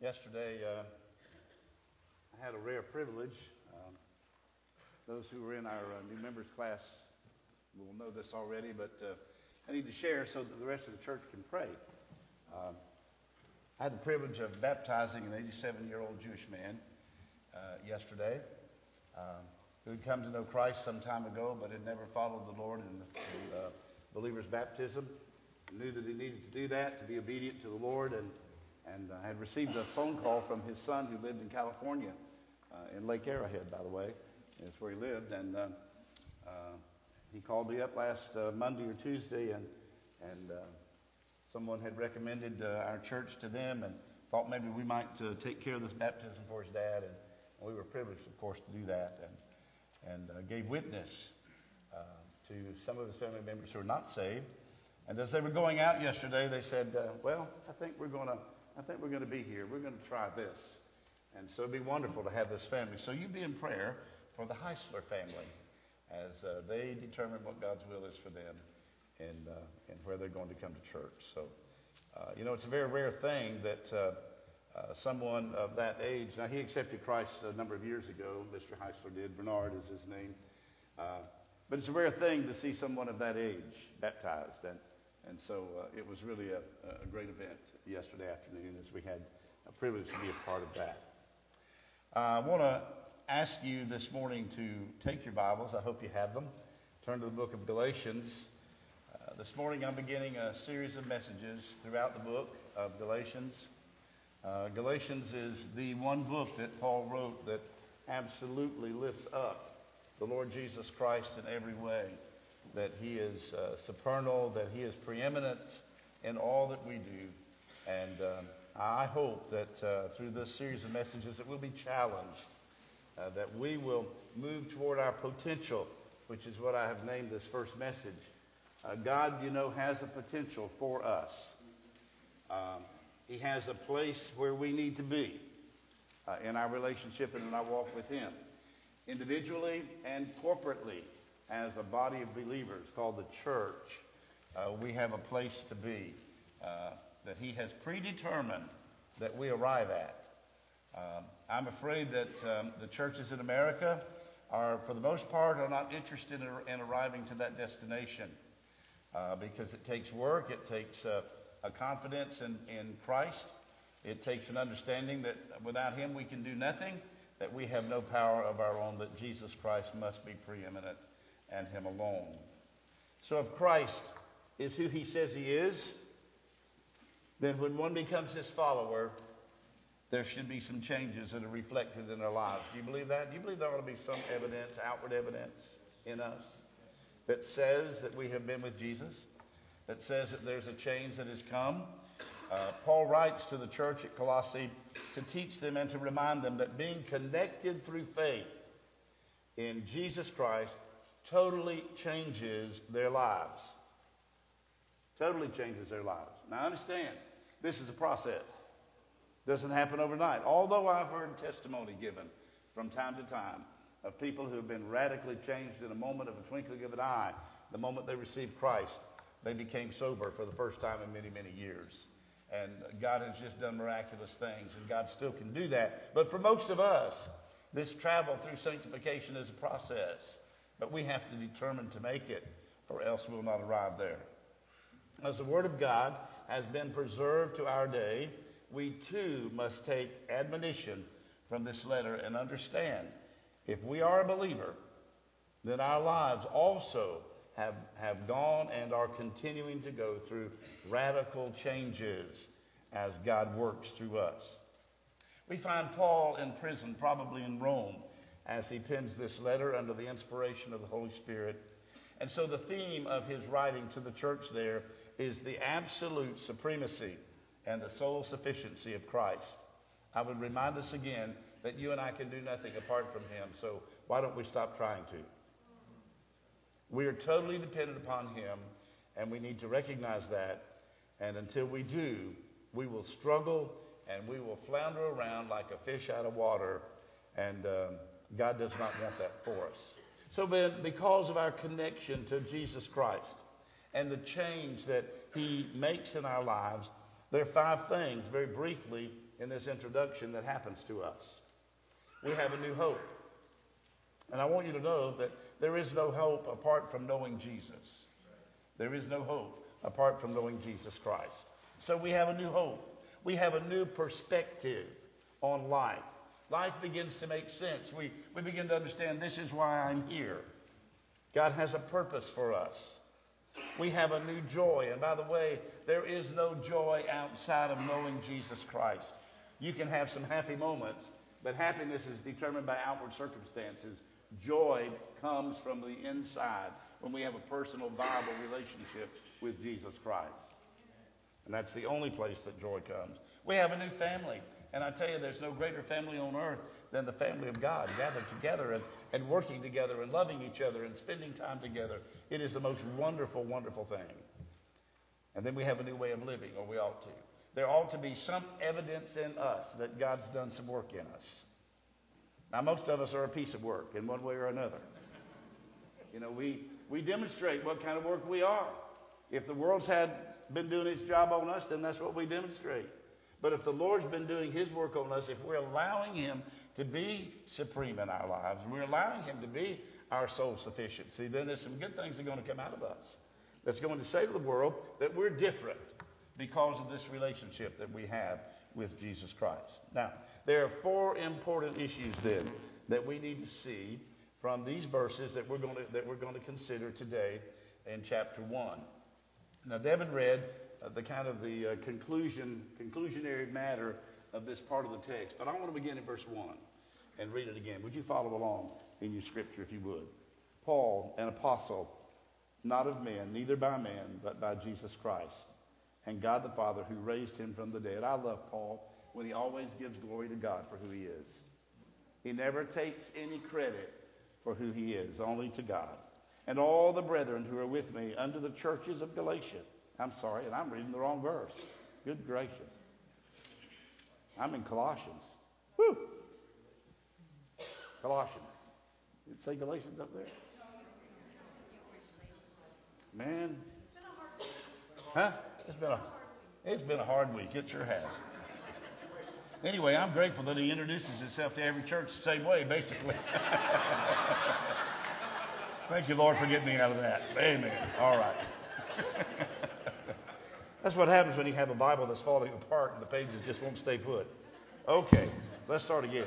Yesterday, I had a rare privilege. Those who were in our new members class will know this already, but I need to share so that the rest of the church can pray. I had the privilege of baptizing an 87-year-old Jewish man yesterday who had come to know Christ some time ago, but had never followed the Lord in believer's baptism. Knew that he needed to do that, to be obedient to the Lord, and had received a phone call from his son who lived in California, in Lake Arrowhead, by the way. That's where he lived. And he called me up last Monday or Tuesday, and someone had recommended our church to them and thought maybe we might take care of this baptism for his dad. And we were privileged, of course, to do that, and gave witness to some of his family members who are not saved. And as they were going out yesterday, they said, "Well, I think we're going to be here. We're going to try this." And so it'd be wonderful to have this family. So you be in prayer for the Heisler family as they determine what God's will is for them and where they're going to come to church. So, it's a very rare thing that someone of that age. Now, he accepted Christ a number of years ago. Mr. Heisler did. Bernard is his name. But it's a rare thing to see someone of that age baptized. And so it was really a great event yesterday afternoon as we had a privilege to be a part of that. I want to ask you this morning to take your Bibles. I hope you have them. Turn to the book of Galatians. This morning I'm beginning a series of messages throughout the book of Galatians. Galatians is the one book that Paul wrote that absolutely lifts up the Lord Jesus Christ in every way. That he is supernal, that he is preeminent in all that we do. And I hope that through this series of messages that we'll be challenged, that we will move toward our potential, which is what I have named this first message. God, has a potential for us. He has a place where we need to be in our relationship and in our walk with him, individually and corporately. As a body of believers called the church, we have a place to be that he has predetermined that we arrive at. I'm afraid that the churches in America are, for the most part, are not interested in arriving to that destination because it takes work, it takes a confidence in Christ, it takes an understanding that without him we can do nothing, that we have no power of our own, that Jesus Christ must be preeminent and him alone. So if Christ is who he says he is, then when one becomes his follower, there should be some changes that are reflected in our lives. Do you believe that? Do you believe there ought to be some evidence, outward evidence in us that says that we have been with Jesus, that says that there's a change that has come? Paul writes to the church at Colossae to teach them and to remind them that being connected through faith in Jesus Christ totally changes their lives. Totally changes their lives. Now understand, this is a process. It doesn't happen overnight. Although I've heard testimony given from time to time of people who have been radically changed in a moment of a twinkling of an eye. The moment they received Christ, they became sober for the first time in many, many years. And God has just done miraculous things, and God still can do that. But for most of us, this travel through sanctification is a process. But we have to determine to make it, or else we'll not arrive there. As the Word of God has been preserved to our day, we too must take admonition from this letter and understand if we are a believer, then our lives also have gone and are continuing to go through radical changes as God works through us. We find Paul in prison, probably in Rome, as he pens this letter under the inspiration of the Holy Spirit. And so the theme of his writing to the church there is the absolute supremacy and the sole sufficiency of Christ. I would remind us again that you and I can do nothing apart from him, so why don't we stop trying to? We are totally dependent upon him, and we need to recognize that. And until we do, we will struggle and we will flounder around like a fish out of water, and God does not want that for us. So then, because of our connection to Jesus Christ and the change that he makes in our lives, there are 5 things, very briefly, in this introduction that happens to us. We have a new hope. And I want you to know that there is no hope apart from knowing Jesus. There is no hope apart from knowing Jesus Christ. So we have a new hope. We have a new perspective on life. Life begins to make sense. We begin to understand this is why I'm here. God has a purpose for us. We have a new joy. And by the way, there is no joy outside of knowing Jesus Christ. You can have some happy moments, but happiness is determined by outward circumstances. Joy comes from the inside when we have a personal, viable relationship with Jesus Christ. And that's the only place that joy comes. We have a new family. And I tell you, there's no greater family on earth than the family of God, gathered together and working together and loving each other and spending time together. It is the most wonderful, wonderful thing. And then we have a new way of living, or we ought to. There ought to be some evidence in us that God's done some work in us. Now, most of us are a piece of work in one way or another. You know, we demonstrate what kind of work we are. If the world's had been doing its job on us, then that's what we demonstrate. But if the Lord's been doing His work on us, if we're allowing Him to be supreme in our lives, we're allowing Him to be our sole sufficiency, then there's some good things that are going to come out of us. That's going to say to the world that we're different because of this relationship that we have with Jesus Christ. Now, there are 4 important issues then that we need to see from these verses that we're going to consider today in chapter 1. Now, Devin read the conclusionary matter of this part of the text, but I want to begin in verse 1 and read it again. Would you follow along in your scripture if you would? Paul, an apostle, not of men, neither by man, but by Jesus Christ, and God the Father who raised him from the dead. I love Paul when he always gives glory to God for who he is. He never takes any credit for who he is, only to God. And all the brethren who are with me unto the churches of Galatia. I'm sorry, and I'm reading the wrong verse. Good gracious. I'm in Colossians. Whew. Colossians. Did it say Galatians up there? Man. Huh? It's been a hard week. It sure has. Anyway, I'm grateful that he introduces himself to every church the same way, basically. Thank you, Lord, for getting me out of that. Amen. All right. That's what happens when you have a Bible that's falling apart and the pages just won't stay put. Okay, let's start again.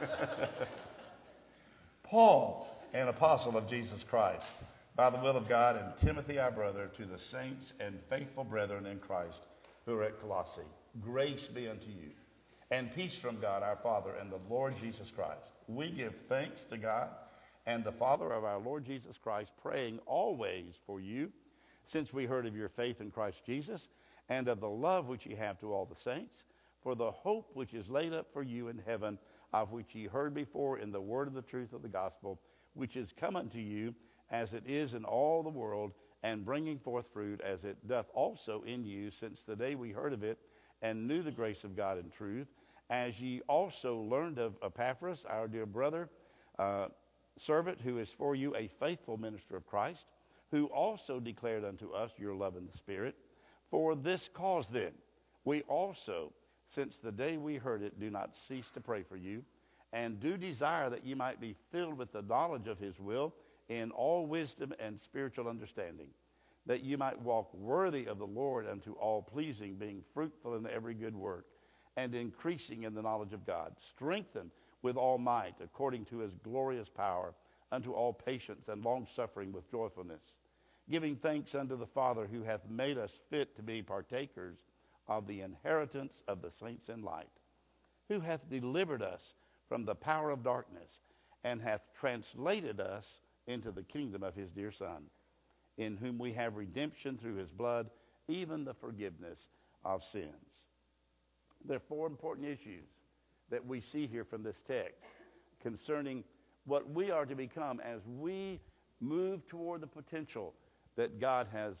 Paul, an apostle of Jesus Christ, by the will of God, and Timothy, our brother, to the saints and faithful brethren in Christ who are at Colossae. Grace be unto you, and peace from God our Father and the Lord Jesus Christ. We give thanks to God and the Father of our Lord Jesus Christ, praying always for you, since we heard of your faith in Christ Jesus, and of the love which ye have to all the saints, for the hope which is laid up for you in heaven, of which ye heard before in the word of the truth of the gospel, which is come unto you, as it is in all the world, and bringing forth fruit, as it doth also in you, since the day we heard of it, and knew the grace of God in truth, as ye also learned of Epaphras, our dear brother, servant, who is for you a faithful minister of Christ, who also declared unto us your love in the Spirit. For this cause then, we also, since the day we heard it, do not cease to pray for you, and do desire that ye might be filled with the knowledge of his will, in all wisdom and spiritual understanding, that ye might walk worthy of the Lord unto all pleasing, being fruitful in every good work, and increasing in the knowledge of God, strengthened with all might, according to his glorious power, unto all patience and long-suffering with joyfulness, giving thanks unto the Father, who hath made us fit to be partakers of the inheritance of the saints in light, who hath delivered us from the power of darkness, and hath translated us into the kingdom of his dear Son, in whom we have redemption through his blood, even the forgiveness of sins. There are 4 important issues that we see here from this text concerning what we are to become as we move toward the potential that God has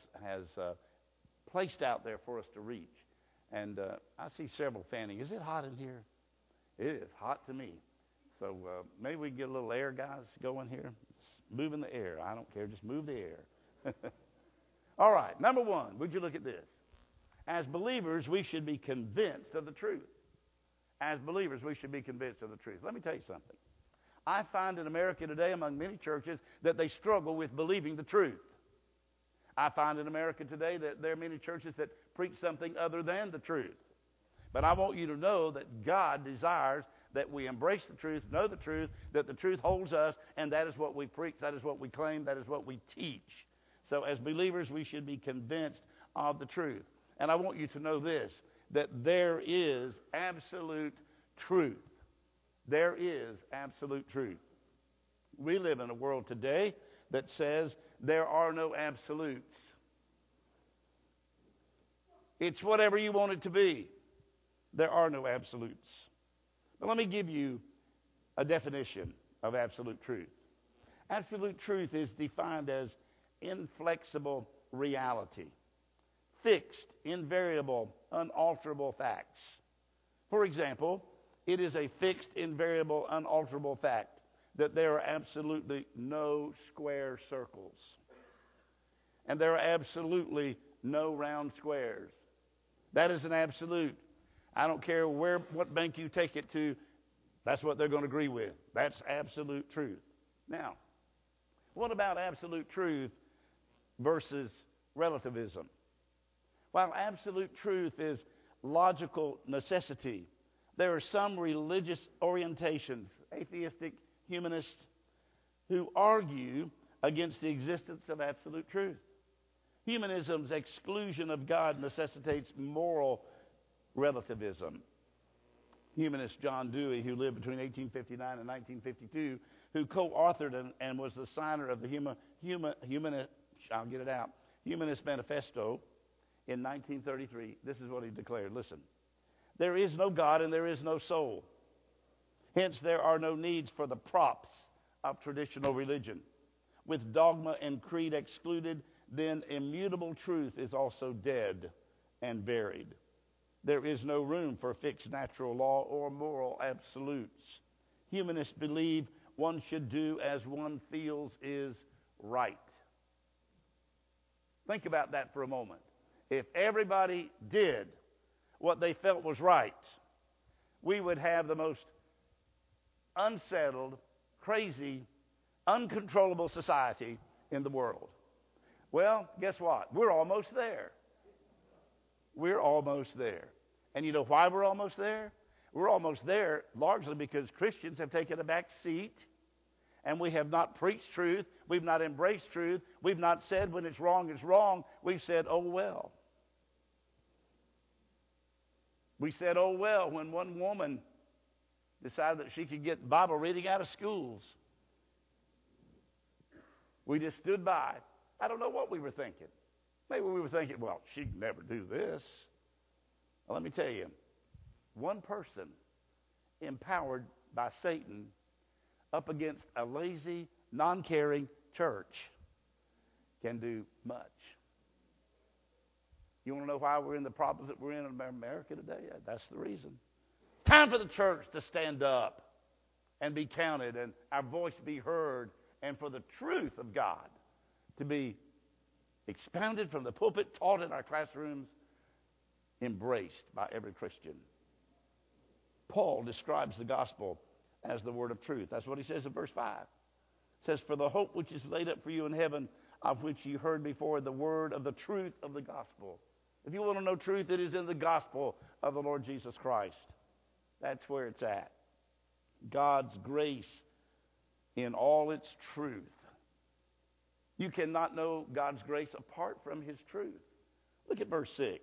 placed out there for us to reach. And I see several fanning. Is it hot in here? It is hot to me. So maybe we can get a little air, guys, going here. Moving the air. I don't care. Just move the air. All right. Number 1, would you look at this? As believers, we should be convinced of the truth. As believers, we should be convinced of the truth. Let me tell you something. I find in America today, among many churches, that they struggle with believing the truth. I find in America today that there are many churches that preach something other than the truth. But I want you to know that God desires that we embrace the truth, know the truth, that the truth holds us, and that is what we preach, that is what we claim, that is what we teach. So as believers, we should be convinced of the truth. And I want you to know this, that there is absolute truth. There is absolute truth. We live in a world today that says there are no absolutes. It's whatever you want it to be. There are no absolutes. But let me give you a definition of absolute truth. Absolute truth is defined as inflexible reality, fixed, invariable, unalterable facts. For example, it is a fixed, invariable, unalterable fact that there are absolutely no square circles. And there are absolutely no round squares. That is an absolute. I don't care what bank you take it to, that's what they're going to agree with. That's absolute truth. Now, what about absolute truth versus relativism? While absolute truth is logical necessity, there are some religious orientations, atheistic humanists, who argue against the existence of absolute truth. Humanism's exclusion of God necessitates moral relativism. Humanist John Dewey, who lived between 1859 and 1952, who co-authored and was the signer of the Humanist Manifesto in 1933, this is what he declared. Listen, there is no God and there is no soul. Hence, there are no needs for the props of traditional religion. With dogma and creed excluded, then immutable truth is also dead and buried. There is no room for fixed natural law or moral absolutes. Humanists believe one should do as one feels is right. Think about that for a moment. If everybody did what they felt was right, we would have the most unsettled, crazy, uncontrollable society in the world. Well, guess what? We're almost there. We're almost there. And you know why we're almost there? We're almost there largely because Christians have taken a back seat and we have not preached truth. We've not embraced truth. We've not said when it's wrong, it's wrong. We've said, oh, well. We said, oh, well, when one woman decided that she could get Bible reading out of schools. We just stood by. I don't know what we were thinking. Maybe we were thinking, well, she'd never do this. Well, let me tell you, one person empowered by Satan up against a lazy, non-caring church can do much. You want to know why we're in the problems that we're in America today? That's the reason. Time for the church to stand up and be counted and our voice be heard and for the truth of God to be expounded from the pulpit, taught in our classrooms, embraced by every Christian. Paul describes the gospel as the word of truth. That's what he says in verse 5. It says, for the hope which is laid up for you in heaven, of which you heard before, the word of the truth of the gospel. If you want to know truth, it is in the gospel of the Lord Jesus Christ. That's where it's at. God's grace in all its truth. You cannot know God's grace apart from his truth. Look at verse 6.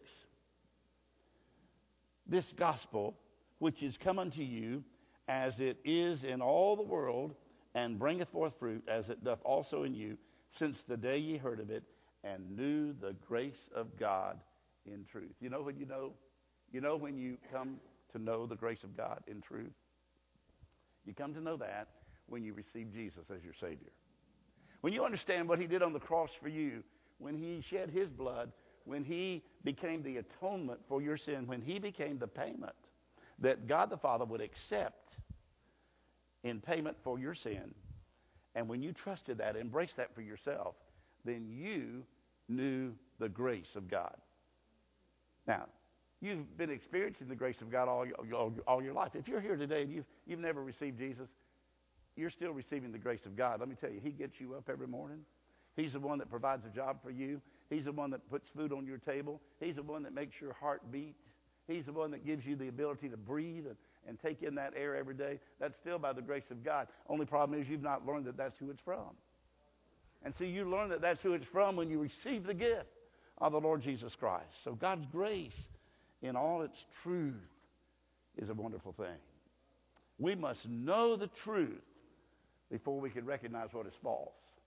This gospel, which is come unto you, as it is in all the world, and bringeth forth fruit, as it doth also in you, since the day ye heard of it, and knew the grace of God in truth. You know when you know? You know when you come to know the grace of God in truth? You come to know that when you receive Jesus as your Savior. When you understand what he did on the cross for you, when he shed his blood, when he became the atonement for your sin, when he became the payment that God the Father would accept in payment for your sin, and when you trusted that, embraced that for yourself, then you knew the grace of God. Now, You've been experiencing the grace of God all your life. If you're here today and you've never received Jesus, you're still receiving the grace of God. Let me tell you, He gets you up every morning. He's the one that provides a job for you. He's the one that puts food on your table. He's the one that makes your heart beat. He's the one that gives you the ability to breathe and take in that air every day. That's still by the grace of God. Only problem is you've not learned that that's who it's from. And so you learn that that's who it's from when you receive the gift of the Lord Jesus Christ. So God's grace in all its truth is a wonderful thing. We must know the truth before we can recognize what is false.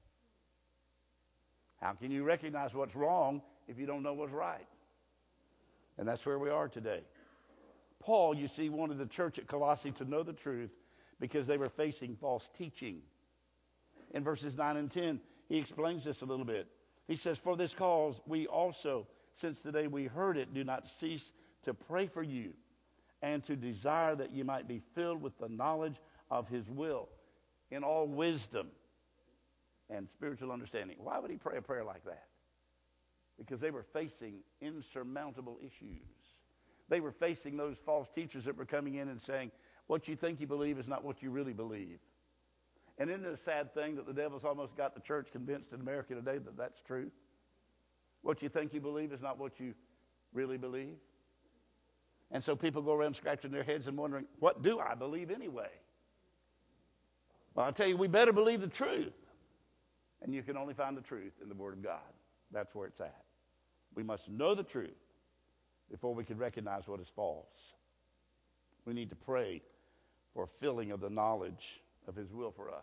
How can you recognize what's wrong if you don't know what's right? And that's where we are today. Paul, you see, wanted the church at Colossae to know the truth because they were facing false teaching. In verses 9 and 10, he explains this a little bit. He says, "For this cause we also, since the day we heard it, do not cease to pray for you and to desire that you might be filled with the knowledge of His will in all wisdom and spiritual understanding." Why would he pray a prayer like that? Because they were facing insurmountable issues. They were facing those false teachers that were coming in and saying, what you think you believe is not what you really believe. And isn't it a sad thing that the devil's almost got the church convinced in America today that that's true? What you think you believe is not what you really believe. And so people go around scratching their heads and wondering, what do I believe anyway? Well, I'll tell you, we better believe the truth. And you can only find the truth in the Word of God. That's where it's at. We must know the truth before we can recognize what is false. We need to pray for a filling of the knowledge of His will for us.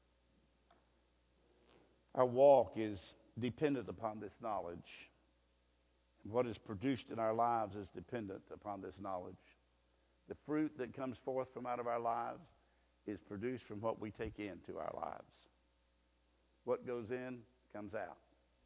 Our walk is dependent upon this knowledge. What is produced in our lives is dependent upon this knowledge. The fruit that comes forth from out of our lives is produced from what we take into our lives. What goes in comes out.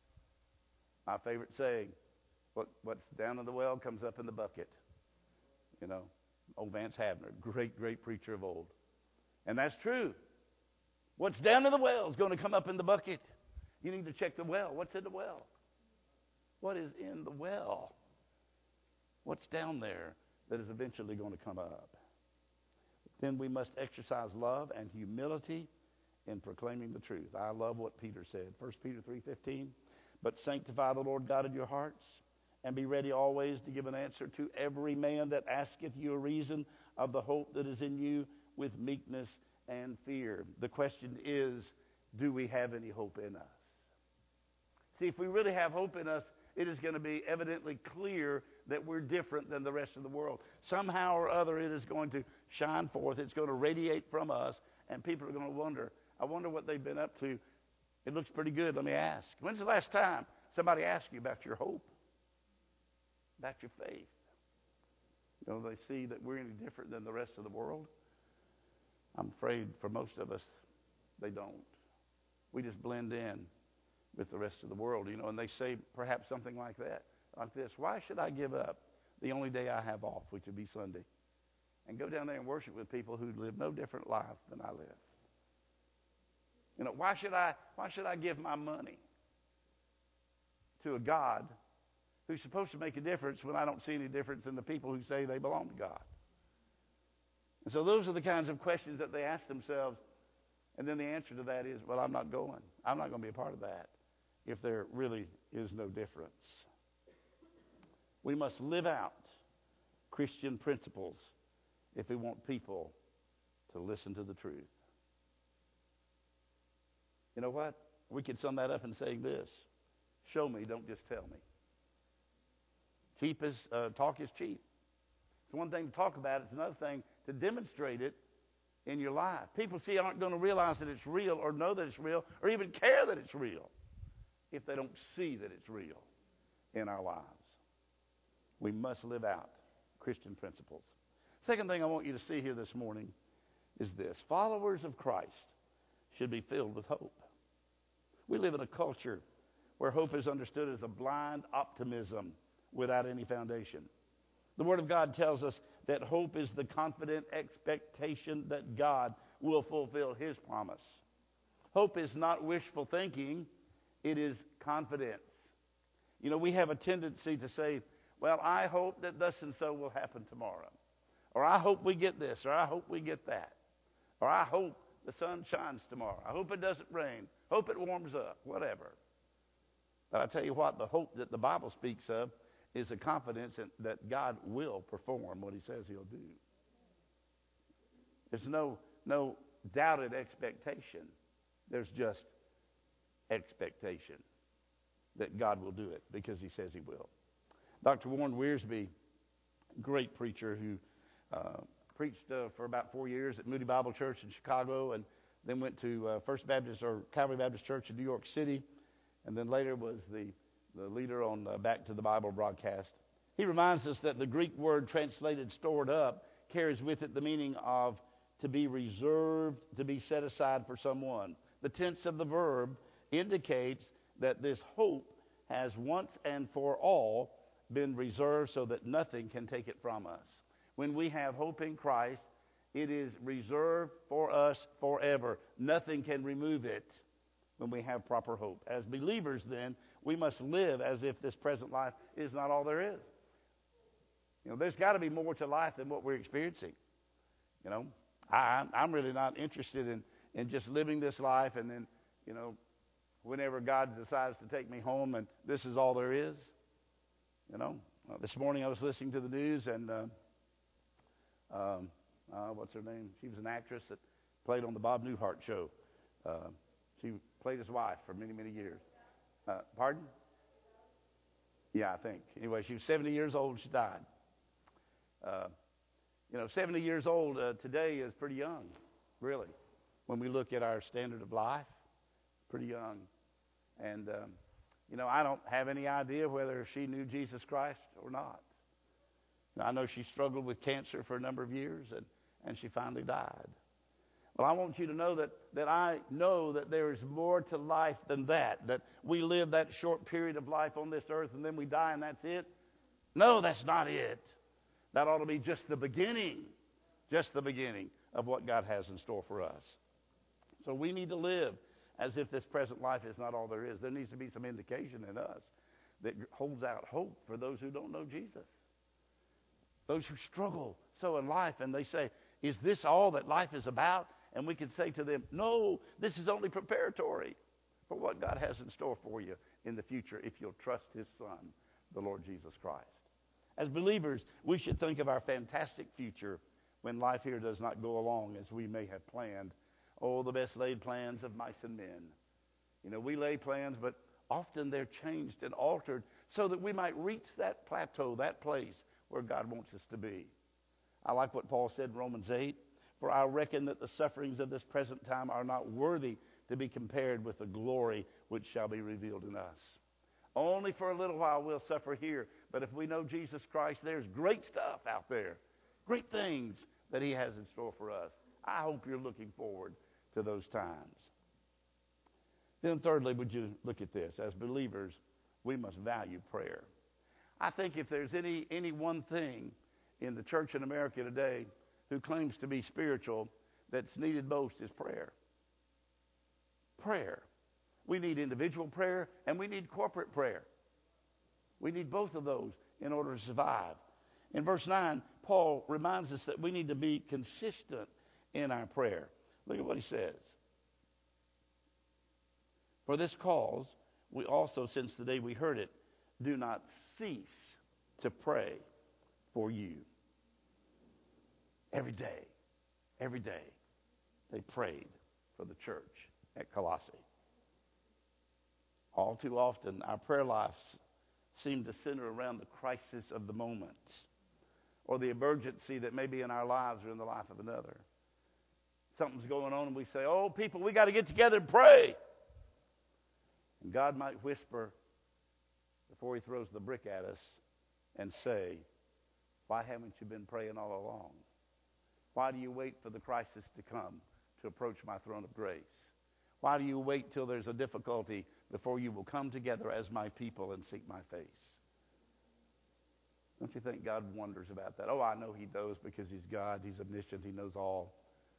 My favorite saying, what's down in the well comes up in the bucket. You know, old Vance Havner, great preacher of old. And that's true. What's down in the well is going to come up in the bucket. You need to check the well. What's in the well? What is in the well? What's down there that is eventually going to come up? Then we must exercise love and humility in proclaiming the truth. I love what Peter said. 1 Peter 3:15. But sanctify the Lord God in your hearts, and be ready always to give an answer to every man that asketh you a reason of the hope that is in you with meekness and fear. The question is, do we have any hope in us? See, if we really have hope in us, it is going to be evidently clear that we're different than the rest of the world. Somehow or other, it is going to shine forth. It's going to radiate from us, and people are going to wonder, I wonder what they've been up to. It looks pretty good. Let me ask. When's the last time somebody asked you about your hope, about your faith? You know, they see that we're any different than the rest of the world. I'm afraid for most of us, they don't. We just blend in with the rest of the world, you know, and they say perhaps something like that, like this: why should I give up the only day I have off, which would be Sunday, and go down there and worship with people who live no different life than I live? You know, why should I give my money to a God who's supposed to make a difference when I don't see any difference in the people who say they belong to God? And so those are the kinds of questions that they ask themselves. And then the answer to that is, well, I'm not going. I'm not going to be a part of that if there really is no difference. We must live out Christian principles if we want people to listen to the truth. You know what? We could sum that up in saying this: show me, don't just tell me. Talk is cheap. It's one thing to talk about it. It's another thing to demonstrate it in your life. People aren't going to realize that it's real or know that it's real or even care that it's real if they don't see that it's real in our lives. We must live out Christian principles. Second thing I want you to see here this morning is this: followers of Christ should be filled with hope. We live in a culture where hope is understood as a blind optimism without any foundation. The Word of God tells us that hope is the confident expectation that God will fulfill His promise. Hope is not wishful thinking, it is confidence. You know, we have a tendency to say, Well, I hope that thus and so will happen tomorrow. Or I hope we get this, or I hope we get that. Or I hope the sun shines tomorrow. I hope it doesn't rain. Hope it warms up, whatever. But I tell you what, the hope that the Bible speaks of is a confidence that God will perform what he says he'll do. There's no doubted expectation. There's just expectation that God will do it because he says he will. Dr. Warren Wiersbe, great preacher who preached for about 4 years at Moody Bible Church in Chicago, and then went to First Baptist or Calvary Baptist Church in New York City, and then later was the leader on Back to the Bible broadcast. He reminds us that the Greek word translated stored up carries with it the meaning of to be reserved, to be set aside for someone. The tense of the verb indicates that this hope has once and for all been reserved so that nothing can take it from us. When we have hope in Christ, it is reserved for us forever. Nothing can remove it when we have proper hope. As believers, then, we must live as if this present life is not all there is. You know, there's got to be more to life than what we're experiencing. You know, I'm really not interested in just living this life and then, you know, whenever God decides to take me home and this is all there is. You know, this morning I was listening to the news and what's her name? She was an actress that played on the Bob Newhart show. She played his wife for many, many years. Pardon? Yeah, I think. Anyway, she was 70 years old and she died. 70 years old today is pretty young, really. When we look at our standard of life, pretty young. And, I don't have any idea whether she knew Jesus Christ or not. I know she struggled with cancer for a number of years, and she finally died. Well, I want you to know that I know that there is more to life than that we live that short period of life on this earth and then we die and that's it. No, that's not it. That ought to be just the beginning of what God has in store for us. So we need to live as if this present life is not all there is. There needs to be some indication in us that holds out hope for those who don't know Jesus. Those who struggle so in life and they say, is this all that life is about? And we can say to them, no, this is only preparatory for what God has in store for you in the future if you'll trust his Son, the Lord Jesus Christ. As believers, we should think of our fantastic future when life here does not go along as we may have planned. Oh, the best laid plans of mice and men. You know, we lay plans, but often they're changed and altered so that we might reach that plateau, that place where God wants us to be. I like what Paul said in Romans 8. For I reckon that the sufferings of this present time are not worthy to be compared with the glory which shall be revealed in us. Only for a little while we'll suffer here. But if we know Jesus Christ, there's great stuff out there. Great things that he has in store for us. I hope you're looking forward to those times. Then thirdly, would you look at this? As believers, we must value prayer. I think if there's any one thing in the church in America today who claims to be spiritual that's needed most is prayer. Prayer. We need individual prayer and we need corporate prayer. We need both of those in order to survive. In verse 9, Paul reminds us that we need to be consistent in our prayer. Look at what he says. For this cause, we also, since the day we heard it, do not cease to pray for you. Every day, they prayed for the church at Colossae. All too often, our prayer lives seem to center around the crisis of the moment or the emergency that may be in our lives or in the life of another. Something's going on and we say, oh, people, we got to get together and pray. And God might whisper before he throws the brick at us and say, why haven't you been praying all along? Why do you wait for the crisis to come to approach my throne of grace? Why do you wait till there's a difficulty before you will come together as my people and seek my face? Don't you think God wonders about that? Oh, I know he knows because he's God. He's omniscient. He knows all.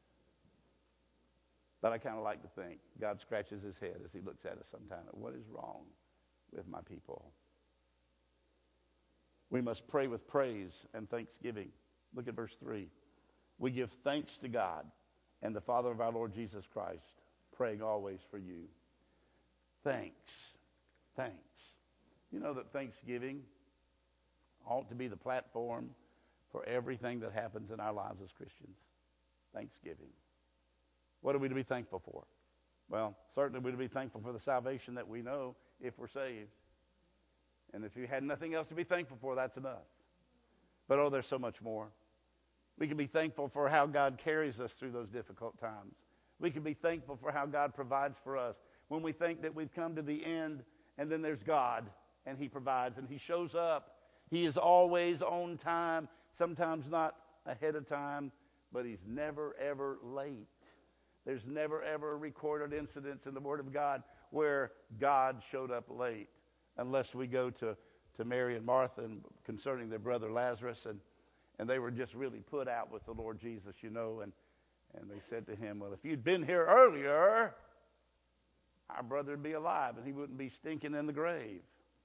But I kind of like to think God scratches his head as he looks at us sometime. What is wrong with my people? We must pray with praise and thanksgiving. Look at verse 3. We give thanks to God and the Father of our Lord Jesus Christ, praying always for you. Thanks. Thanks. You know that Thanksgiving ought to be the platform for everything that happens in our lives as Christians. Thanksgiving. What are we to be thankful for? Well, certainly we're to be thankful for the salvation that we know if we're saved. And if you had nothing else to be thankful for, that's enough. But there's so much more. We can be thankful for how God carries us through those difficult times. We can be thankful for how God provides for us. When we think that we've come to the end, and then there's God, and He provides, and He shows up. He is always on time, sometimes not ahead of time, but He's never, ever late. There's never, ever recorded incidents in the Word of God where God showed up late, unless we go to Mary and Martha and concerning their brother Lazarus, and they were just really put out with the Lord Jesus, and they said to Him, well, if you'd been here earlier, our brother would be alive, and he wouldn't be stinking in the grave.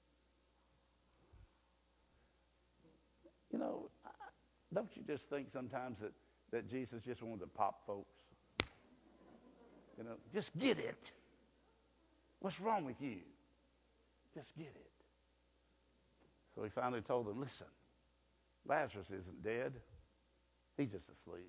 Don't you just think sometimes that Jesus just wanted to pop folks? Just get it. What's wrong with you? Just get it. So He finally told them, listen, Lazarus isn't dead. He's just asleep.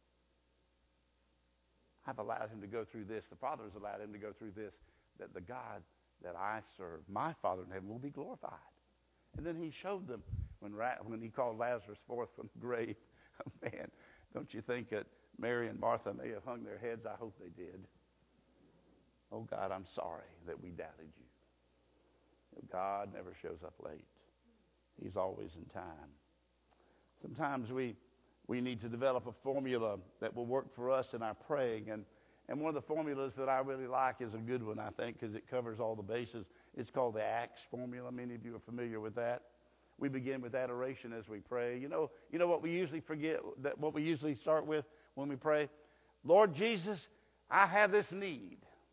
I've allowed him to go through this. The Father has allowed him to go through this, that the God that I serve, my Father in heaven, will be glorified. And then He showed them when He called Lazarus forth from the grave. Man, don't you think that Mary and Martha may have hung their heads? I hope they did. Oh, God, I'm sorry that we doubted you. God never shows up late. He's always in time. Sometimes we need to develop a formula that will work for us in our praying. And one of the formulas that I really like is a good one, I think, because it covers all the bases. It's called the ACTS formula. Many of you are familiar with that. We begin with adoration as we pray. You know what we usually forget, what we usually start with when we pray? Lord Jesus, I have this need.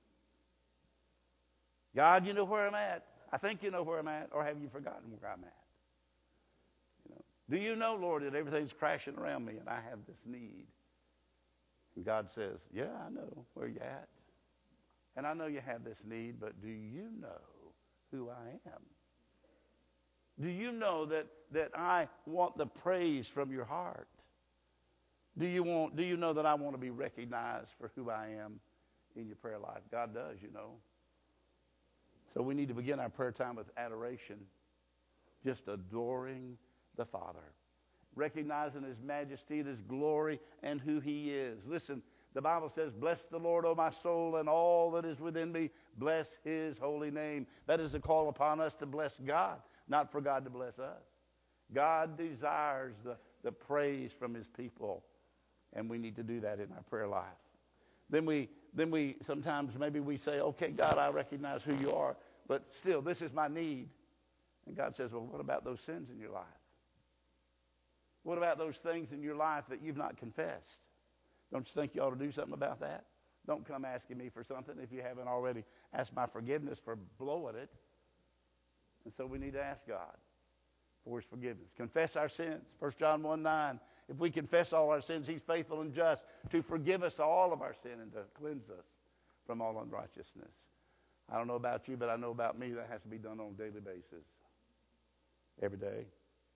God, you know where I'm at. I think you know where I'm at, or have you forgotten where I'm at? Do you know, Lord, that everything's crashing around me and I have this need? And God says, yeah, I know where you're at. And I know you have this need, but do you know who I am? Do you know that I want the praise from your heart? Do you know that I want to be recognized for who I am in your prayer life? God does, So we need to begin our prayer time with adoration, just adoring the Father, recognizing His majesty and His glory and who He is. Listen, the Bible says, bless the Lord, O my soul, and all that is within me. Bless His holy name. That is a call upon us to bless God, not for God to bless us. God desires the praise from His people, and we need to do that in our prayer life. Then we sometimes maybe we say, okay, God, I recognize who you are, but still, this is my need. And God says, well, what about those sins in your life? What about those things in your life that you've not confessed? Don't you think you ought to do something about that? Don't come asking me for something if you haven't already asked my forgiveness for blowing it. And so we need to ask God for His forgiveness. Confess our sins. 1 John 1:9. If we confess all our sins, He's faithful and just to forgive us all of our sin and to cleanse us from all unrighteousness. I don't know about you, but I know about me that has to be done on a daily basis. Every day.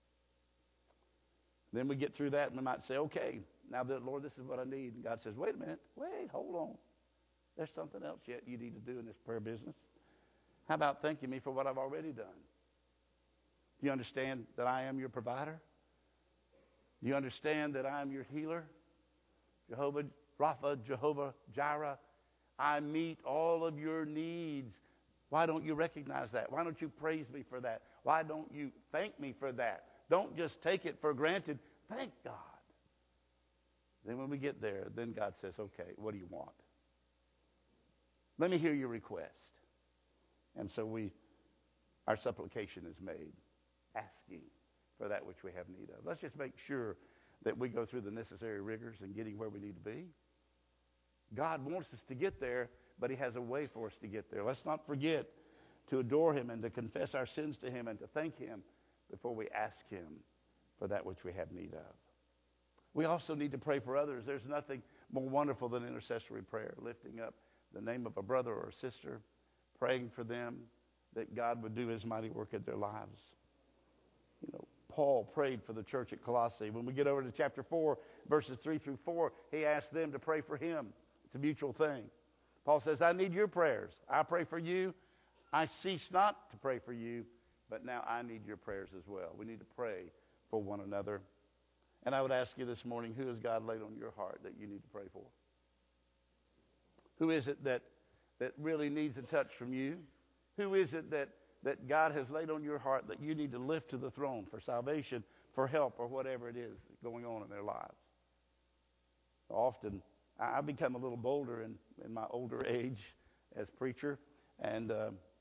Then we get through that and we might say, okay, now that, Lord, this is what I need. And God says, wait a minute. Wait, hold on. There's something else yet you need to do in this prayer business. How about thanking me for what I've already done? Do you understand that I am your provider? Do you understand that I am your healer? Jehovah Rapha, Jehovah Jireh. I meet all of your needs. Why don't you recognize that? Why don't you praise me for that? Why don't you thank me for that? Don't just take it for granted. Thank God. Then when we get there, then God says, okay, what do you want? Let me hear your request. And so our supplication is made, asking for that which we have need of. Let's just make sure that we go through the necessary rigors in getting where we need to be. God wants us to get there, but He has a way for us to get there. Let's not forget to adore Him and to confess our sins to Him and to thank Him. before we ask him for that which we have need of. We also need to pray for others. There's nothing more wonderful than intercessory prayer, lifting up the name of a brother or a sister, praying for them that God would do his mighty work in their lives. You know, Paul prayed for the church at Colossae. When we get over to chapter 4, verses 3 through 4, he asked them to pray for him. It's a mutual thing. Paul says, I need your prayers. I pray for you. I cease not to pray for you, but now I need your prayers as well. We need to pray for one another. And I would ask you this morning, who has God laid on your heart that you need to pray for? Who is it that really needs a touch from you? Who is it that God has laid on your heart that you need to lift to the throne for salvation, for help, or whatever it is going on in their lives? Often, I've become a little bolder in my older age as preacher. And,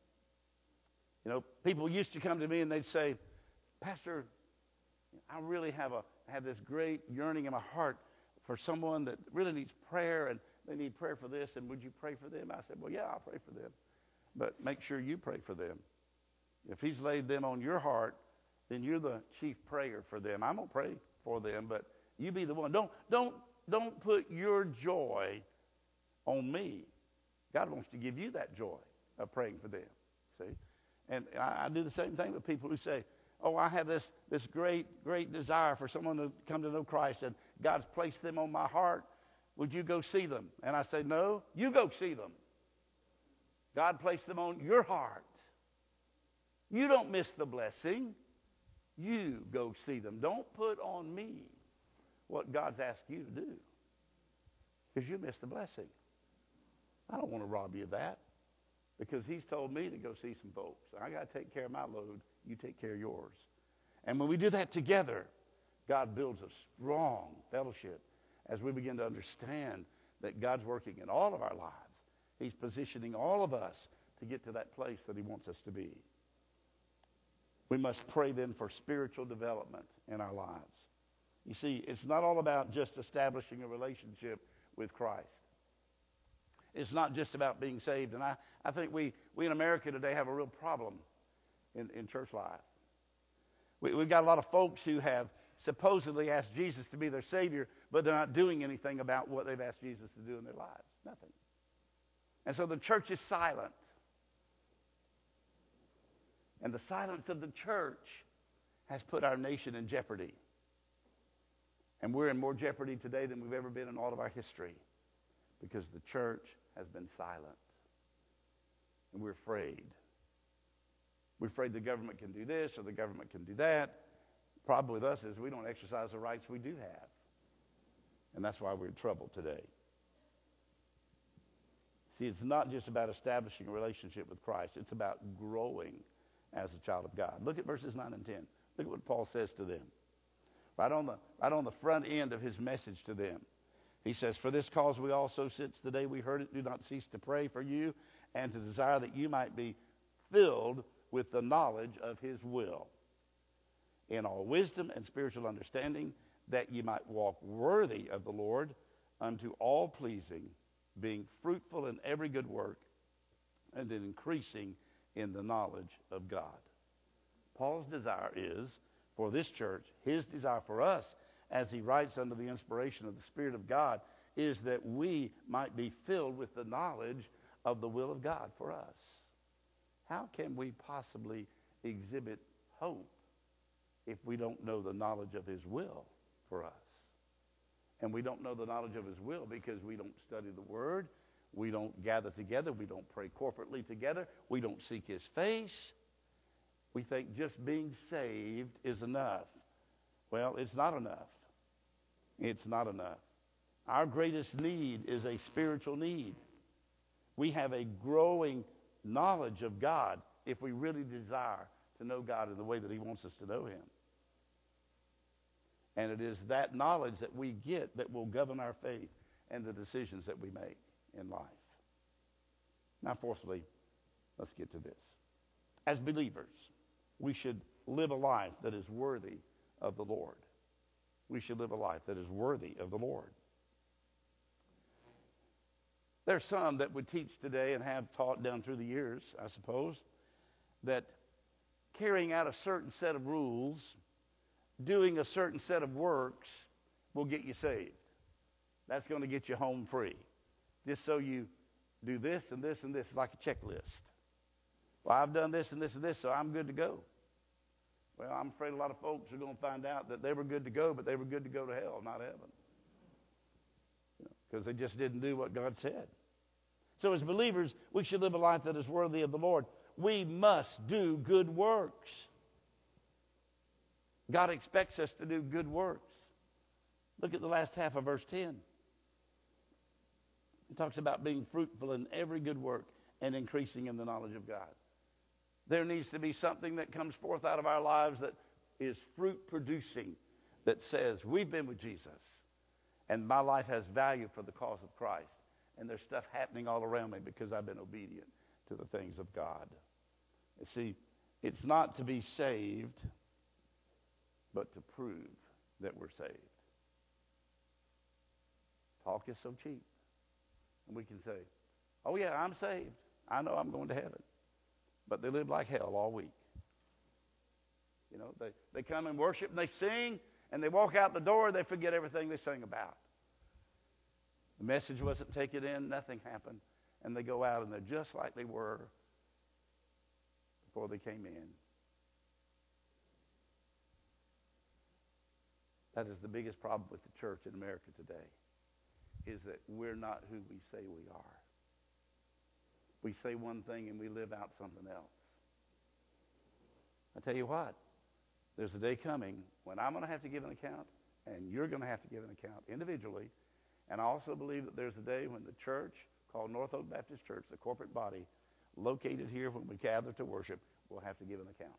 people used to come to me and they'd say, Pastor, I really have this great yearning in my heart for someone that really needs prayer, and they need prayer for this, and would you pray for them? I said, well, yeah, I'll pray for them. But make sure you pray for them. If he's laid them on your heart, then you're the chief prayer for them. I'm going to pray for them, but you be the one. Don't put your joy on me. God wants to give you that joy of praying for them. See? And I do the same thing with people who say, oh, I have this great desire for someone to come to know Christ, and God's placed them on my heart. Would you go see them? And I say, no, you go see them. God placed them on your heart. You don't miss the blessing. You go see them. Don't put on me what God's asked you to do, because you miss the blessing. I don't want to rob you of that, because he's told me to go see some folks. I got to take care of my load. You take care of yours. And when we do that together, God builds a strong fellowship as we begin to understand that God's working in all of our lives. He's positioning all of us to get to that place that he wants us to be. We must pray then for spiritual development in our lives. You see, it's not all about just establishing a relationship with Christ. It's not just about being saved. And I think we in America today have a real problem in church life. We've got a lot of folks who have supposedly asked Jesus to be their Savior, but they're not doing anything about what they've asked Jesus to do in their lives. Nothing. And so the church is silent. And the silence of the church has put our nation in jeopardy. And we're in more jeopardy today than we've ever been in all of our history, because the church has been silent. And we're afraid. We're afraid the government can do this or the government can do that. The problem with us is we don't exercise the rights we do have. And that's why we're in trouble today. See, it's not just about establishing a relationship with Christ. It's about growing as a child of God. Look at verses 9 and 10. Look at what Paul says to them. Right on the front end of his message to them. He says, for this cause we also, since the day we heard it, do not cease to pray for you and to desire that you might be filled with the knowledge of his will, in all wisdom and spiritual understanding, that ye might walk worthy of the Lord, unto all pleasing, being fruitful in every good work, and in increasing in the knowledge of God. Paul's desire is for this church, his desire for us, as he writes under the inspiration of the Spirit of God, is that we might be filled with the knowledge of the will of God for us. How can we possibly exhibit hope if we don't know the knowledge of his will for us? And we don't know the knowledge of his will because we don't study the Word, we don't gather together, we don't pray corporately together, we don't seek his face. We think just being saved is enough. Well, it's not enough. It's not enough. Our greatest need is a spiritual need. We have a growing knowledge of God if we really desire to know God in the way that he wants us to know him. And it is that knowledge that we get that will govern our faith and the decisions that we make in life. Now, fourthly, let's get to this. As believers, we should live a life that is worthy of the Lord. We should live a life that is worthy of the Lord. There's some that would teach today and have taught down through the years, I suppose, that carrying out a certain set of rules, doing a certain set of works will get you saved. That's going to get you home free. Just so you do this and this and this, like a checklist. Well, I've done this and this and this, so I'm good to go. Well, I'm afraid a lot of folks are going to find out that they were good to go, but they were good to go to hell, not heaven. Because they just didn't do what God said. So as believers, we should live a life that is worthy of the Lord. We must do good works. God expects us to do good works. Look at the last half of verse 10. It talks about being fruitful in every good work and increasing in the knowledge of God. There needs to be something that comes forth out of our lives that is fruit producing, that says, we've been with Jesus, and my life has value for the cause of Christ. And there's stuff happening all around me because I've been obedient to the things of God. You see, it's not to be saved, but to prove that we're saved. Talk is so cheap. And we can say, oh yeah, I'm saved. I know I'm going to heaven. But they live like hell all week. You know, they come and worship and they sing, and they walk out the door and they forget everything they sang about. The message wasn't taken in, nothing happened. And they go out and they're just like they were before they came in. That is the biggest problem with the church in America today, is that we're not who we say we are. We say one thing and we live out something else. I tell you what, there's a day coming when I'm going to have to give an account, and you're going to have to give an account individually. And I also believe that there's a day when the church, called North Oak Baptist Church, the corporate body, located here when we gather to worship, will have to give an account.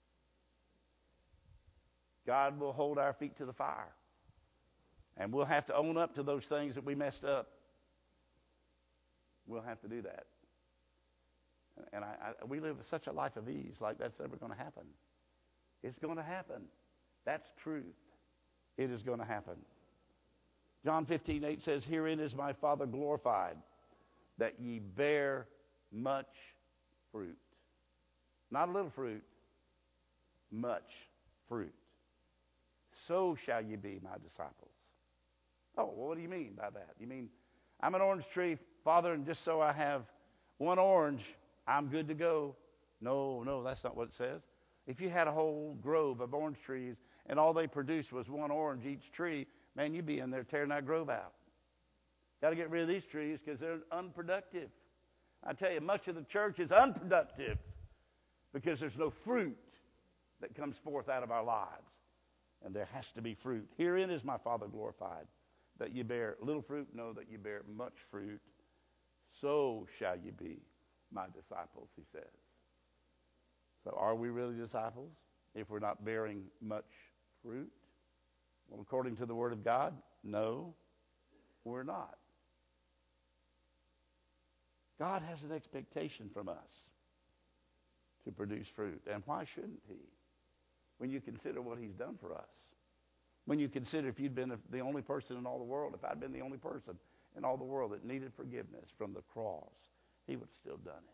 God will hold our feet to the fire. And we'll have to own up to those things that we messed up. We'll have to do that. And we live such a life of ease, like that's never going to happen. It's going to happen. That's truth. It is going to happen. John 15:8 says, herein is my Father glorified, that ye bear much fruit. Not a little fruit, much fruit. So shall ye be my disciples. Oh, well, what do you mean by that? You mean, I'm an orange tree, Father, and just so I have one orange, I'm good to go? No, that's not what it says. If you had a whole grove of orange trees and all they produced was one orange each tree, man, you'd be in there tearing that grove out. Got to get rid of these trees because they're unproductive. I tell you, much of the church is unproductive because there's no fruit that comes forth out of our lives. And there has to be fruit. Herein is my Father glorified, that you bear little fruit, no, that you bear much fruit. So shall you be my disciples, he says. So are we really disciples if we're not bearing much fruit? Well, according to the Word of God, no, we're not. God has an expectation from us to produce fruit. And why shouldn't he? When you consider what he's done for us. When you consider if you'd been the only person in all the world, if I'd been the only person in all the world that needed forgiveness from the cross, he would have still done it.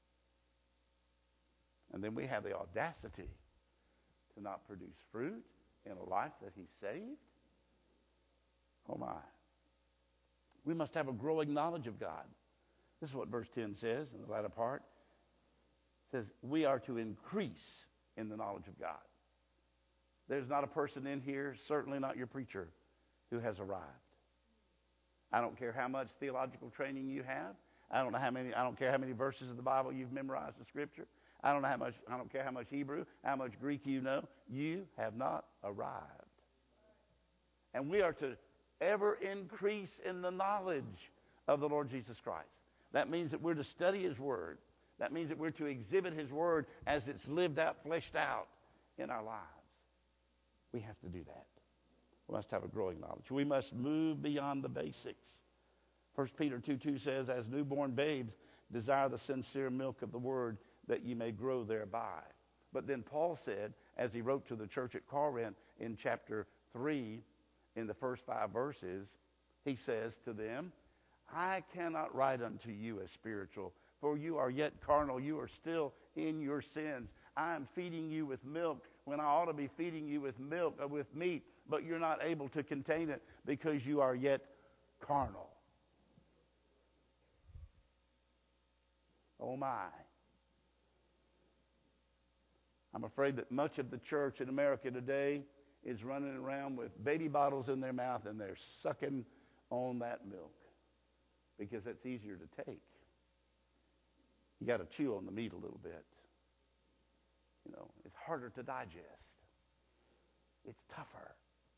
And then we have the audacity to not produce fruit in a life that he saved. Oh my. We must have a growing knowledge of God. This is what verse 10 says in the latter part. It says, we are to increase in the knowledge of God. There's not a person in here, certainly not your preacher, who has arrived. I don't care how much theological training you have. I don't care how many verses of the Bible you've memorized in Scripture. I don't care how much Hebrew, how much Greek you know. You have not arrived. And we are to ever increase in the knowledge of the Lord Jesus Christ. That means that we're to study his word. That means that we're to exhibit his word as it's lived out, fleshed out in our lives. We have to do that. We must have a growing knowledge. We must move beyond the basics. 1 Peter 2:2 says, as newborn babes, desire the sincere milk of the word, that ye may grow thereby. But then Paul said, as he wrote to the church at Corinth in chapter 3, in the first 5 verses, he says to them, I cannot write unto you as spiritual, for you are yet carnal. You are still in your sins. I'm feeding you with milk when I ought to be feeding you with milk or with meat, but you're not able to contain it because you are yet carnal. Oh my. I'm afraid that much of the church in America today is running around with baby bottles in their mouth and they're sucking on that milk because it's easier to take. You got to chew on the meat a little bit. You know, it's harder to digest. It's tougher.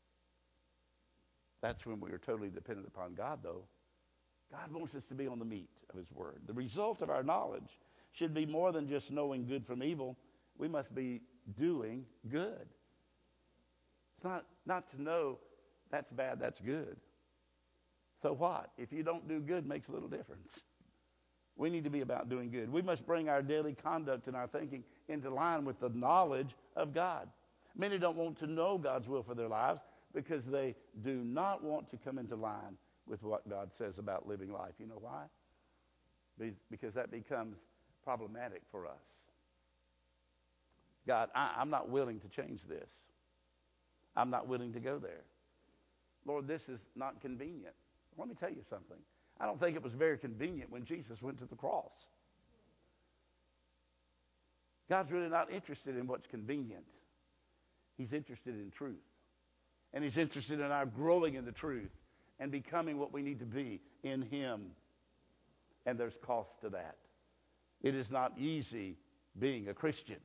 That's when we are totally dependent upon God, though. God wants us to be on the meat of His Word. The result of our knowledge should be more than just knowing good from evil. We must be doing good. It's not to know that's bad, that's good. So what? If you don't do good, it makes a little difference. We need to be about doing good. We must bring our daily conduct and our thinking into line with the knowledge of God. Many don't want to know God's will for their lives because they do not want to come into line with what God says about living life. You know why? Because that becomes problematic for us. God, I'm not willing to change this. I'm not willing to go there. Lord, this is not convenient. Let me tell you something. I don't think it was very convenient when Jesus went to the cross. God's really not interested in what's convenient. He's interested in truth. And He's interested in our growing in the truth and becoming what we need to be in Him. And there's cost to that. It is not easy being a Christian.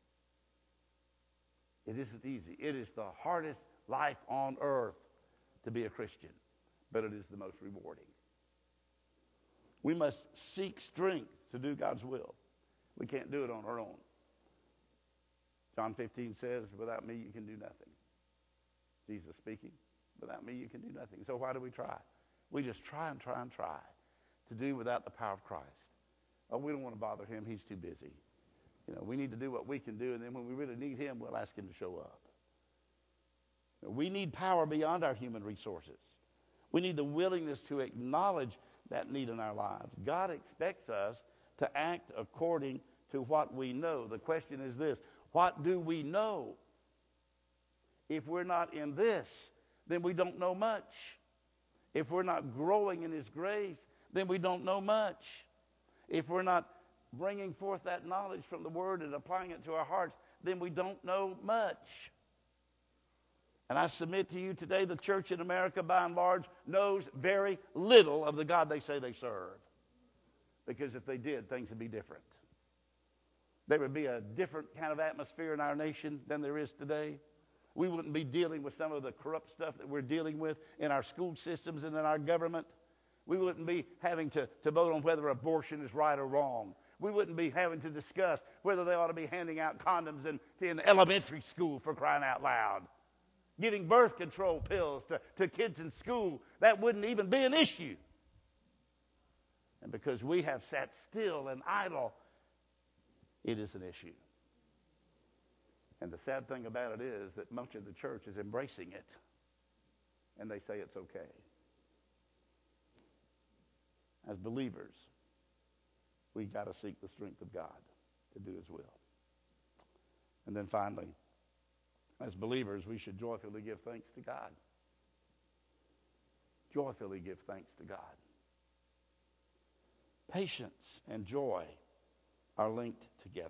It isn't easy. It is the hardest life on earth to be a Christian, but it is the most rewarding. We must seek strength to do God's will. We can't do it on our own. John 15 says, without me you can do nothing. Jesus speaking, without me you can do nothing. So why do we try? We just try and try and try to do without the power of Christ. Oh, we don't want to bother Him. He's too busy. You know, we need to do what we can do, and then when we really need Him, we'll ask Him to show up. We need power beyond our human resources. We need the willingness to acknowledge that need in our lives. God expects us to act according to what we know. The question is this: what do we know? If we're not in this, then we don't know much. If we're not growing in His grace, then we don't know much. If we're not bringing forth that knowledge from the Word and applying it to our hearts, then we don't know much. And I submit to you today, the church in America, by and large, knows very little of the God they say they serve. Because if they did, things would be different. There would be a different kind of atmosphere in our nation than there is today. We wouldn't be dealing with some of the corrupt stuff that we're dealing with in our school systems and in our government. We wouldn't be having to vote on whether abortion is right or wrong. We wouldn't be having to discuss whether they ought to be handing out condoms in elementary school, for crying out loud. Giving birth control pills to kids in school, that wouldn't even be an issue. And because we have sat still and idle, it is an issue. And the sad thing about it is that much of the church is embracing it. And they say it's okay. As believers, we've got to seek the strength of God to do His will. And then finally, as believers, we should joyfully give thanks to God. Joyfully give thanks to God. Patience and joy are linked together.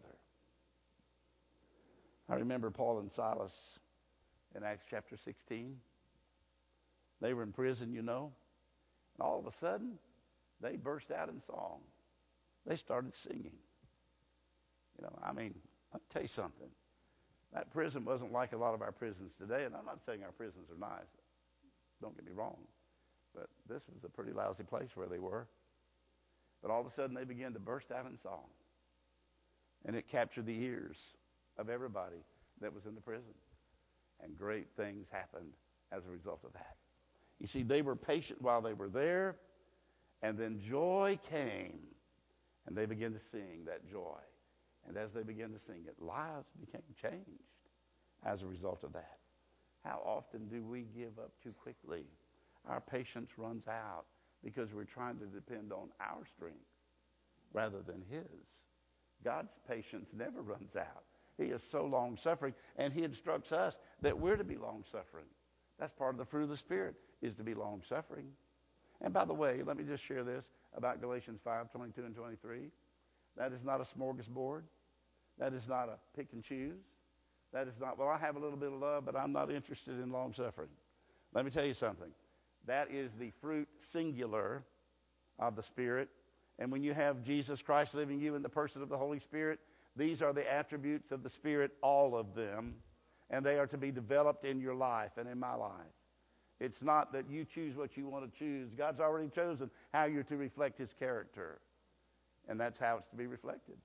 I remember Paul and Silas in Acts chapter 16. They were in prison, you know. And all of a sudden, they burst out in song. They started singing. You know, I mean, I'll tell you something. That prison wasn't like a lot of our prisons today, and I'm not saying our prisons are nice. Don't get me wrong. But this was a pretty lousy place where they were. But all of a sudden, they began to burst out in song. And it captured the ears of everybody that was in the prison. And great things happened as a result of that. You see, they were patient while they were there, and then joy came, and they began to sing that joy. And as they began to sing it, lives became changed as a result of that. How often do we give up too quickly? Our patience runs out because we're trying to depend on our strength rather than His. God's patience never runs out. He is so long-suffering, and he instructs us that we're to be long-suffering. That's part of the fruit of the Spirit, is to be long-suffering. And by the way, let me just share this about Galatians 5:22 and 23. That is not a smorgasbord. That is not a pick and choose. That is not, well, I have a little bit of love, but I'm not interested in long-suffering. Let me tell you something. That is the fruit singular of the Spirit. And when you have Jesus Christ living you in the person of the Holy Spirit, these are the attributes of the Spirit, all of them. And they are to be developed in your life and in my life. It's not that you choose what you want to choose. God's already chosen how you're to reflect his character. And that's how it's to be reflected.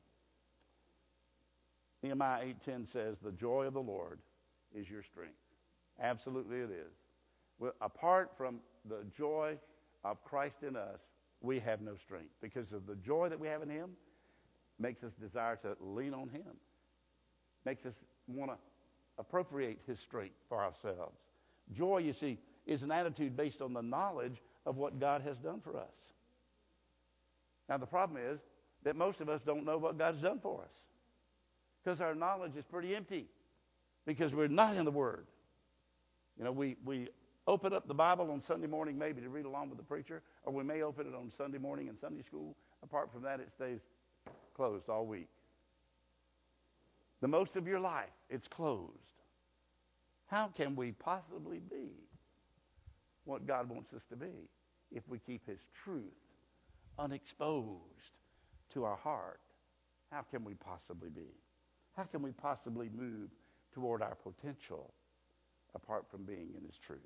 Nehemiah 8:10 says, the joy of the Lord is your strength. Absolutely it is. Well, apart from the joy of Christ in us, we have no strength. Because of the joy that we have in him, makes us desire to lean on him. Makes us want to appropriate his strength for ourselves. Joy, you see, is an attitude based on the knowledge of what God has done for us. Now, the problem is that most of us don't know what God's done for us. Because our knowledge is pretty empty. Because we're not in the Word. You know, we open up the Bible on Sunday morning maybe to read along with the preacher, or we may open it on Sunday morning in Sunday school. Apart from that, it stays closed all week. The most of your life, it's closed. How can we possibly be what God wants us to be if we keep his truth unexposed to our heart? How can we possibly be? How can we possibly move toward our potential apart from being in his truth?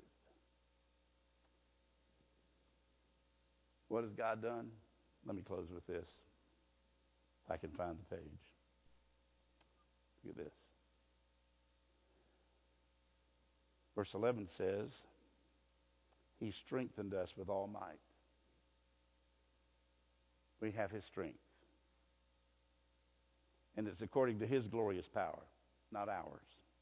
What has God done? Let me close with this. If I can find the page. Look at this. Verse 11 says, he strengthened us with all might. We have his strength. And it's according to his glorious power, not ours.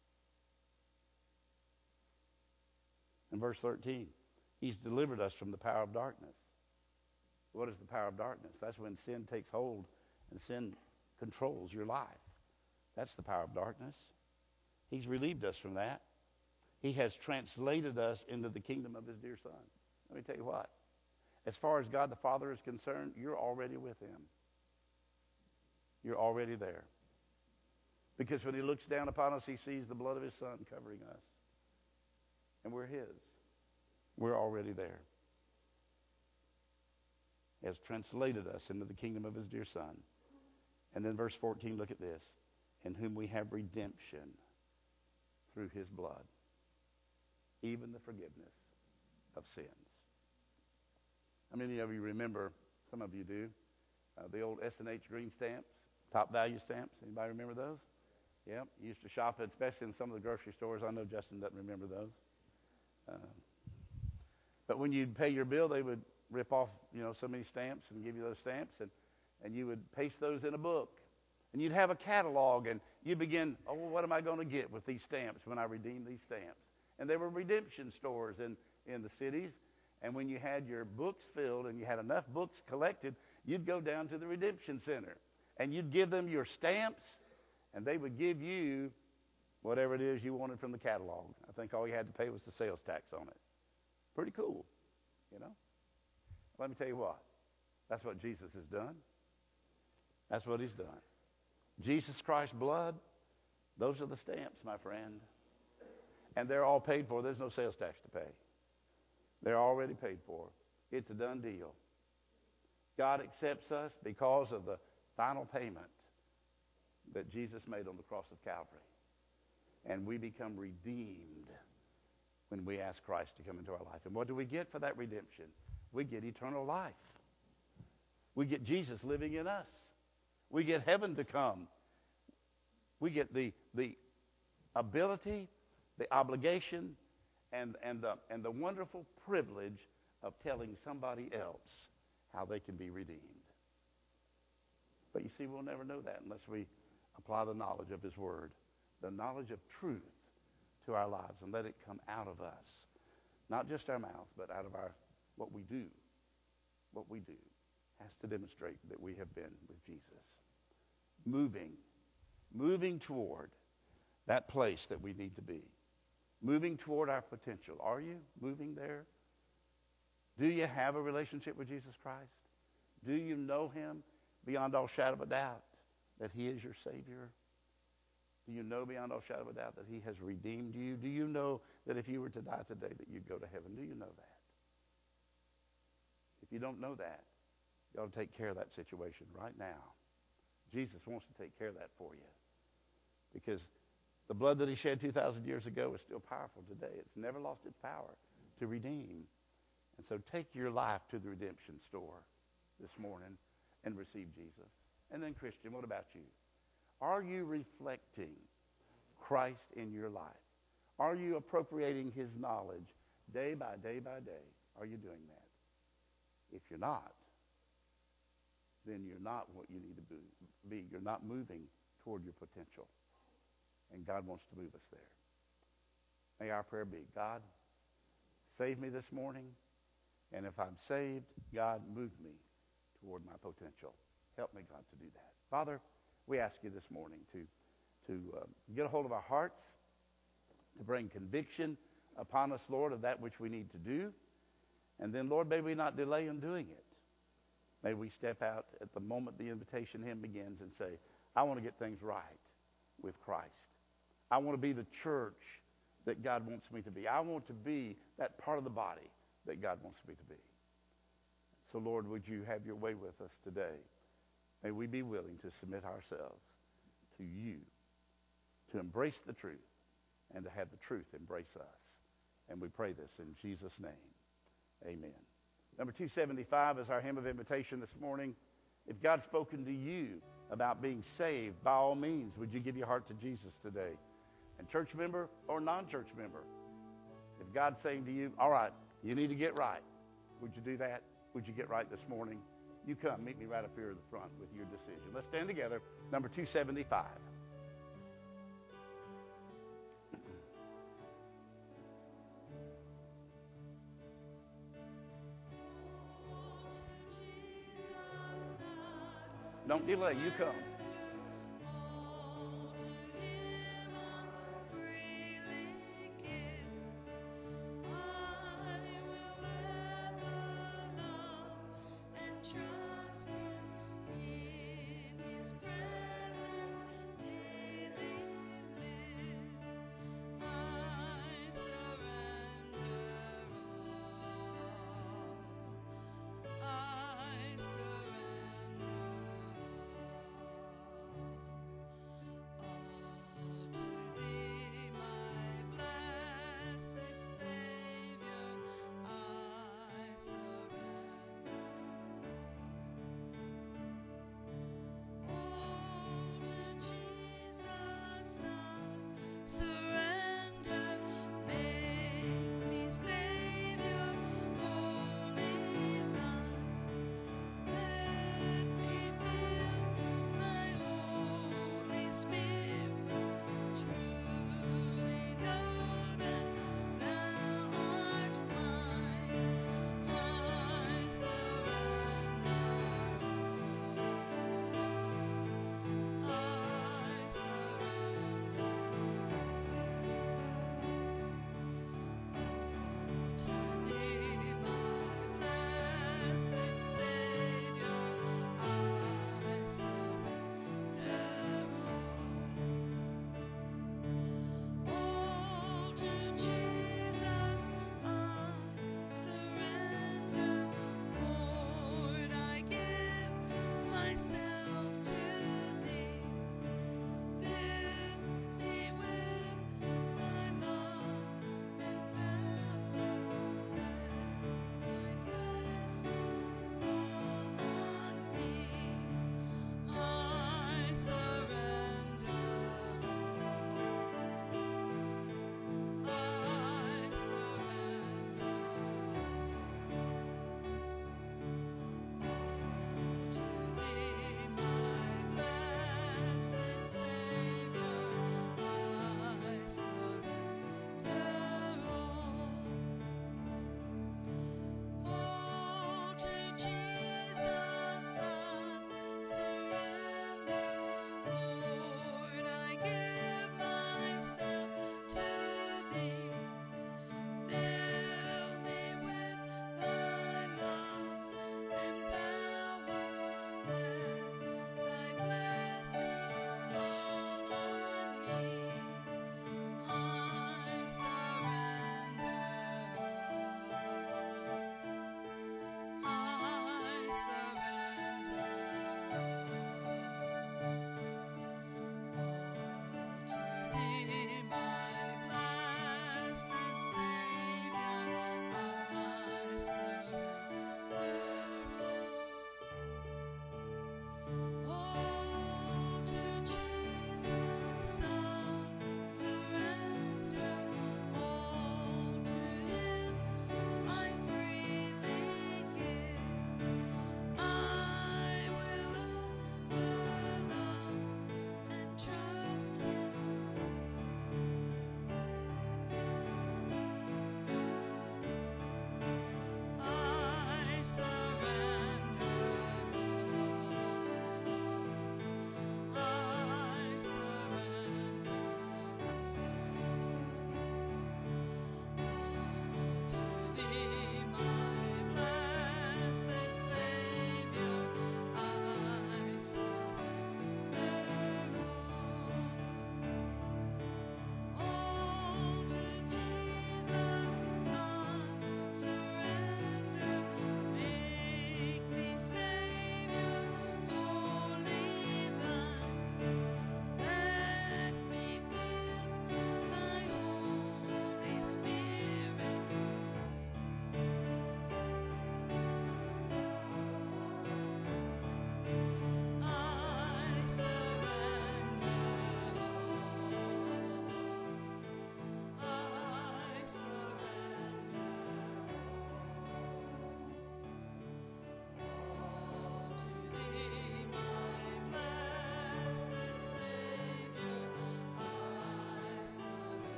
In verse 13, he's delivered us from the power of darkness. What is the power of darkness? That's when sin takes hold and sin controls your life. That's the power of darkness. He's relieved us from that. He has translated us into the kingdom of his dear Son. Let me tell you what. As far as God the Father is concerned, you're already with him. You're already there. Because when he looks down upon us, he sees the blood of his Son covering us. And we're his. We're already there. He has translated us into the kingdom of his dear Son. And then verse 14, look at this. In whom we have redemption through his blood, even the forgiveness of sins. How many of you remember, some of you do, the old S&H green stamps, top value stamps? Anybody remember those? Yeah, you used to shop at, especially in some of the grocery stores. I know Justin doesn't remember those. But when you'd pay your bill, they would rip off, so many stamps and give you those stamps, and you would paste those in a book. And you'd have a catalog, and you'd begin, what am I going to get with these stamps when I redeem these stamps? And there were redemption stores in the cities. And when you had your books filled and you had enough books collected, you'd go down to the redemption center. And you'd give them your stamps, and they would give you whatever it is you wanted from the catalog. I think all you had to pay was the sales tax on it. Pretty cool, Let me tell you what. That's what Jesus has done. That's what he's done. Jesus Christ's blood, those are the stamps, my friend. And they're all paid for. There's no sales tax to pay. They're already paid for. It's a done deal. God accepts us because of the final payment that Jesus made on the cross of Calvary. And we become redeemed when we ask Christ to come into our life. And what do we get for that redemption? We get eternal life. We get Jesus living in us. We get heaven to come. We get the ability, the obligation, and the wonderful privilege of telling somebody else how they can be redeemed. But you see, we'll never know that unless we apply the knowledge of his word, the knowledge of truth to our lives, and let it come out of us. Not just our mouth, but out of what we do. What we do has to demonstrate that we have been with Jesus, moving moving toward that place that we need to be, moving toward our potential. Are you moving there? Do you have a relationship with Jesus Christ? Do you know him beyond all shadow of a doubt that he is your Savior? Do you know beyond all shadow of a doubt that he has redeemed you? Do you know that if you were to die today that you'd go to heaven? Do you know that? If you don't know that, you ought to take care of that situation right now. Jesus wants to take care of that for you, because the blood that he shed 2,000 years ago is still powerful today. It's never lost its power to redeem. And so take your life to the redemption store this morning and receive Jesus. And then, Christian, what about you? Are you reflecting Christ in your life? Are you appropriating his knowledge day by day by day? Are you doing that? If you're not, then you're not what you need to be. You're not moving toward your potential. And God wants to move us there. May our prayer be, God, save me this morning. And if I'm saved, God, move me toward my potential. Help me, God, to do that. Father, we ask you this morning to get a hold of our hearts, to bring conviction upon us, Lord, of that which we need to do. And then, Lord, may we not delay in doing it. May we step out at the moment the invitation hymn begins and say, I want to get things right with Christ. I want to be the church that God wants me to be. I want to be that part of the body that God wants me to be. So, Lord, would you have your way with us today? May we be willing to submit ourselves to you, to embrace the truth, and to have the truth embrace us. And we pray this in Jesus' name. Amen. Number 275 is our hymn of invitation this morning. If God's spoken to you about being saved, by all means, would you give your heart to Jesus today? And church member or non-church member, if God's saying to you, all right, you need to get right, would you do that? Would you get right this morning? You come, meet me right up here in the front with your decision. Let's stand together. Number 275. Don't delay. You come.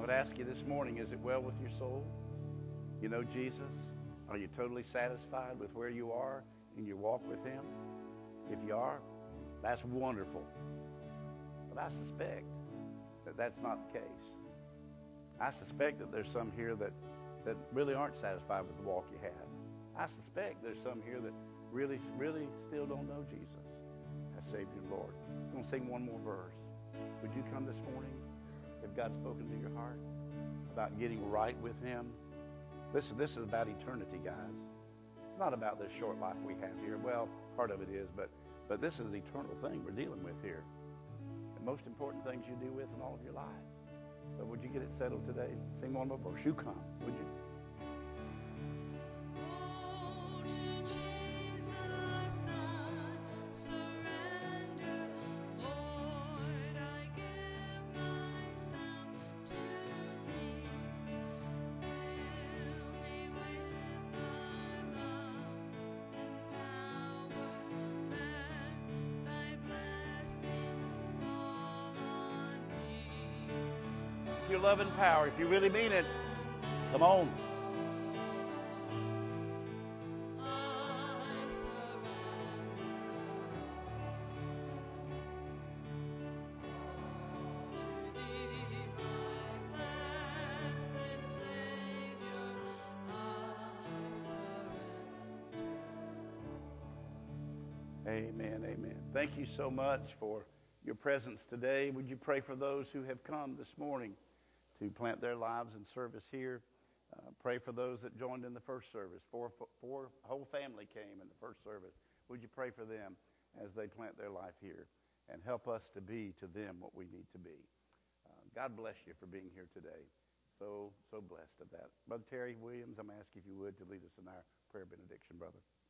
would ask you this morning, is it well with your soul? You know Jesus? Are you totally satisfied with where you are in your walk with Him? If you are, that's wonderful. But I suspect that that's not the case. I suspect that there's some here that really aren't satisfied with the walk you had. I suspect there's some here that really still don't know Jesus as Savior and Lord. I'm going to sing one more verse. Would you come this morning if God's spoken to your heart about getting right with Him? Listen, this is about eternity, guys. It's not about this short life we have here. Well, part of it is, but this is an eternal thing we're dealing with here. The most important things you do with in all of your life. So would you get it settled today? Sing one more verse. You come, would you? Your love and power, if you really mean it, come on. Amen, amen. Thank you so much for your presence today. Would you pray for those who have come this morning to plant their lives in service here? Pray for those that joined in the first service. Four whole family came in the first service. Would you pray for them as they plant their life here and help us to be to them what we need to be? God bless you for being here today. So blessed of that. Brother Terry Williams, I'm asking if you would to lead us in our prayer benediction, brother.